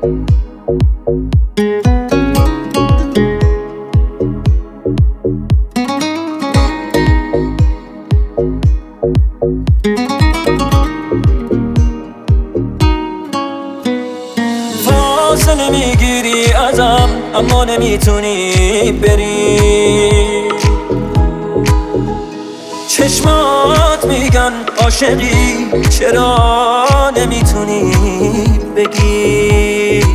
فاصله میگیری ازم اما نمیتونی بری، چشمات میگن عاشقی چرا نمیتونی بگی،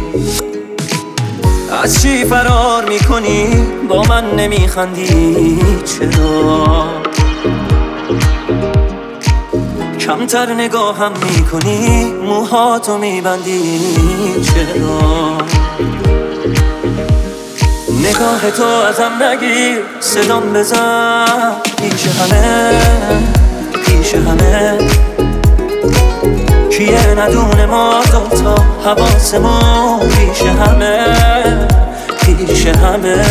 از چی فرار میکنی با من نمیخندی چرا، کمتر نگاهم میکنی موهاتو میبندی چرا، نگاه تو ازم نگیر صدام بزن پیش همه پیش همه، کیه ندونه ما دوتا حواسمون پیش همه پیش همه.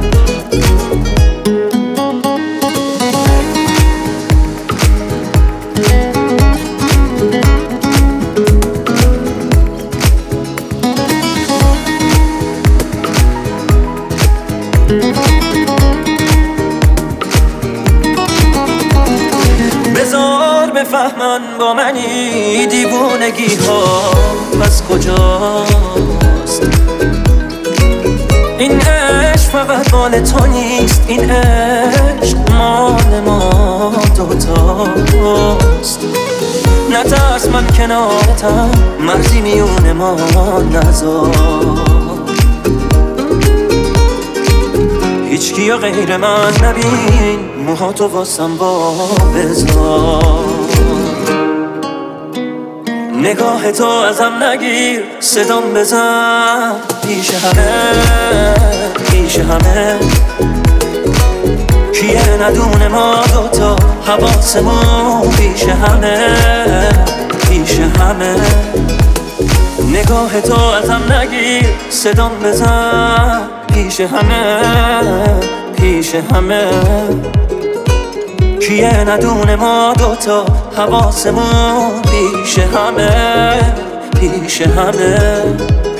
بذار بفهمن با منی دیوونگی ها از کجاست، این عشق فقط مال تو نیست، این عشق مال ما دوتاست، نترس من کنارتم مرزی میون ما نذار، هیچ کیو غیر من نبین موهاتو واسم با بذار، نگاه تو ازم نگیر صدام بزن پیش همه پیش همه، کیه ندونه ما دوتا حواسمون پیش همه پیش همه، نگاه تو ازم نگیر صدام بزن پیش همه پیش همه، کیه ندونه ما دوتا حواسمون پیش همه پیش همه.